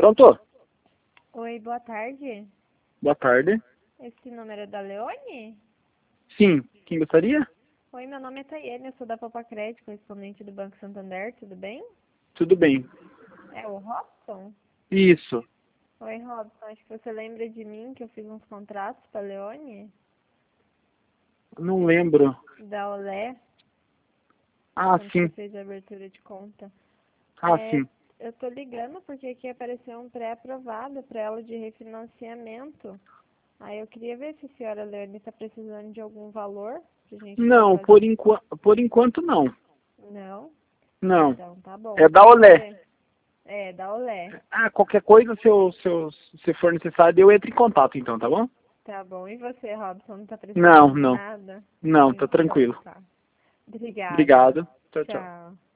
Pronto? Oi, boa tarde. Boa tarde. Esse número é da Leone? Sim, quem gostaria? Oi, meu nome é Tayane, eu sou da Popacred, correspondente do Banco Santander, tudo bem? Tudo bem. É o Robson? Isso. Oi, Robson, acho que você lembra de mim que eu fiz uns contratos para Leone? Não lembro. Da Olé, Ah, quando você sim. fez a abertura de conta. Ah, sim. Eu tô ligando porque aqui apareceu um pré-aprovado para ela de refinanciamento. Aí eu queria ver se a senhora Leone está precisando de algum valor pra gente poder Não, fazer. por enquanto não. Não? Não. Então tá bom. É da E Olé. você? É, da Olé. Ah, qualquer coisa, se for necessário, eu entro em contato então, tá bom? Tá bom. E você, Robson, não tá Não, precisando de não. nada? Não, tá Então tranquilo. tá. Obrigada. Obrigado. Tchau, tchau. Tchau.